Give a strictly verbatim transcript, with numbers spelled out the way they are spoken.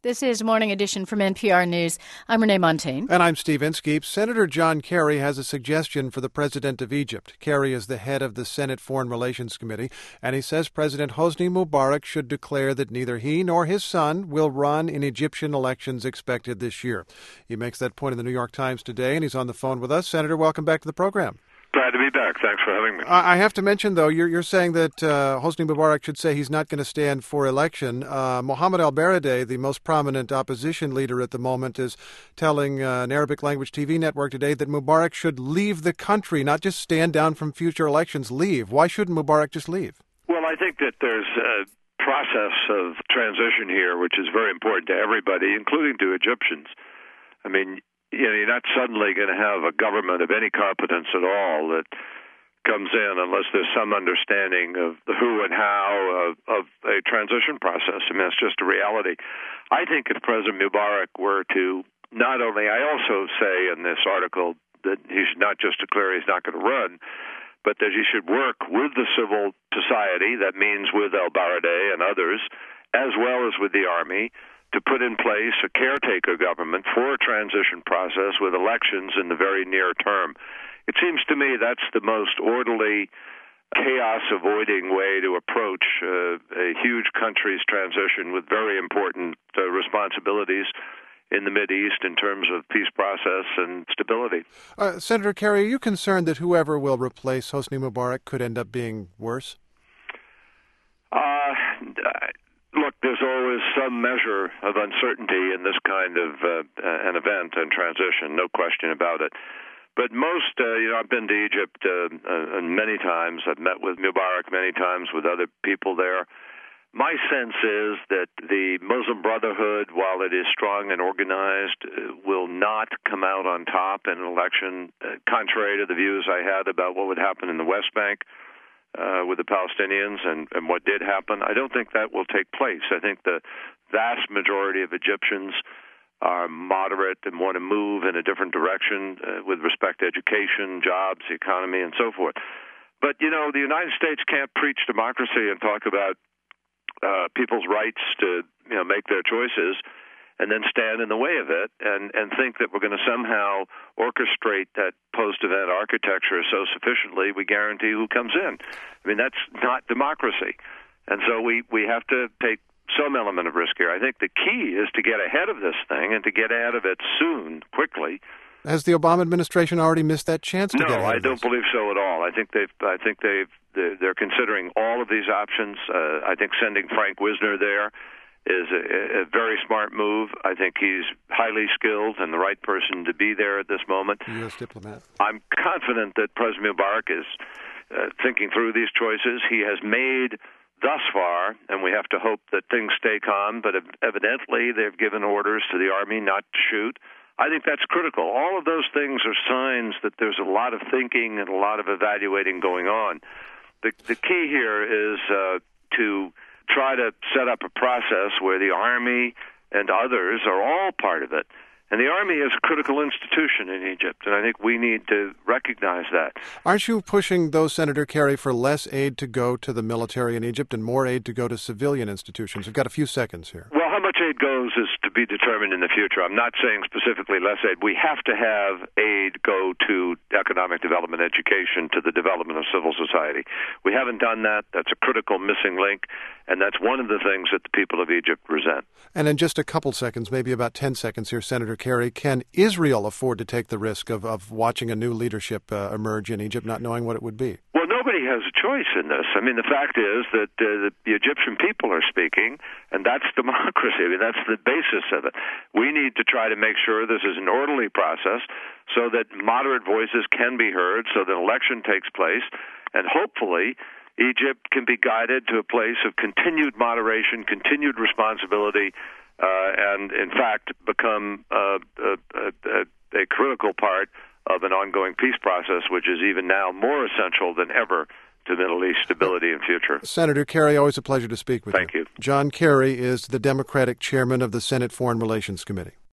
This is Morning Edition from N P R News. I'm Renee Montaigne. And I'm Steve Inskeep. Senator John Kerry has a suggestion for the president of Egypt. Kerry is the head of the Senate Foreign Relations Committee, and he says President Hosni Mubarak should declare that neither he nor his son will run in Egyptian elections expected this year. He makes that point in the New York Times today, and he's on the phone with us. Senator, welcome back to the program. Glad to be back. Thanks for having me. I have to mention, though, you're, you're saying that uh, Hosni Mubarak should say he's not going to stand for election. Uh, Mohammed al-Baradei, the most prominent opposition leader at the moment, is telling uh, an Arabic language T V network today that Mubarak should leave the country, not just stand down from future elections, leave. Why shouldn't Mubarak just leave? Well, I think that there's a process of transition here, which is very important to everybody, including to Egyptians. I mean, you know, you're not suddenly going to have a government of any competence at all that comes in unless there's some understanding of the who and how of, of a transition process. I mean, it's just a reality. I think if President Mubarak were to not only, I also say in this article that he should not just declare he's not going to run, but that he should work with the civil society, that means with al-Baradei and others, as well as with the army, to put in place a caretaker government for a transition process with elections in the very near term. It seems to me that's the most orderly, chaos-avoiding way to approach uh, a huge country's transition with very important uh, responsibilities in the Mideast in terms of peace process and stability. Uh, Senator Kerry, are you concerned that whoever will replace Hosni Mubarak could end up being worse? Uh, Look, there's always some measure of uncertainty in this kind of uh, an event and transition, no question about it. But most, uh, you know, I've been to Egypt uh, uh, many times. I've met with Mubarak many times with other people there. My sense is that the Muslim Brotherhood, while it is strong and organized, uh, will not come out on top in an election, uh, contrary to the views I had about what would happen in the West Bank. Uh, with the Palestinians and, and what did happen. I don't think that will take place. I think the vast majority of Egyptians are moderate and want to move in a different direction uh, with respect to education, jobs, the economy, and so forth. But, you know, the United States can't preach democracy and talk about uh, people's rights to, you know, make their choices and then stand in the way of it and, and think that we're going to somehow orchestrate that post-event architecture so sufficiently we guarantee who comes in. I mean, that's not democracy. And so we, we have to take some element of risk here. I think the key is to get ahead of this thing and to get ahead of it soon, quickly. Has the Obama administration already missed that chance to no, get ahead I of don't this? believe so at all. I think they've. I think they've. They're, they're considering all of these options. Uh, I think sending Frank Wisner there is a, a very smart move. I think he's highly skilled and the right person to be there at this moment. U S diplomat. I'm confident that President Mubarak is uh, thinking through these choices. He has made thus far, and we have to hope that things stay calm, but evidently they've given orders to the army not to shoot. I think that's critical. All of those things are signs that there's a lot of thinking and a lot of evaluating going on. The, the key here is uh, to try to set up a process where the Army and others are all part of it. And the Army is a critical institution in Egypt, and I think we need to recognize that. Aren't you pushing, though, Senator Kerry, for less aid to go to the military in Egypt and more aid to go to civilian institutions? We've got a few seconds here. Well, how much aid goes is to be determined in the future. I'm not saying specifically less aid. We have to have aid go to economic development, education, to the development of civil society. We haven't done that. That's a critical missing link, and that's one of the things that the people of Egypt resent. And in just a couple seconds, maybe about ten seconds here, Senator Kerry, can Israel afford to take the risk of, of watching a new leadership uh, emerge in Egypt, not knowing what it would be? Well, nobody has a choice in this. I mean, the fact is that uh, the, the Egyptian people are speaking, and that's democracy. I mean, that's the basis of it. We need to try to make sure this is an orderly process so that moderate voices can be heard, so that an election takes place, and hopefully Egypt can be guided to a place of continued moderation, continued responsibility, uh, and, in fact, become uh, a, a, a critical part of an ongoing peace process, which is even now more essential than ever to Middle East stability and future. Senator Kerry, always a pleasure to speak with you. Thank you. John Kerry is the Democratic chairman of the Senate Foreign Relations Committee.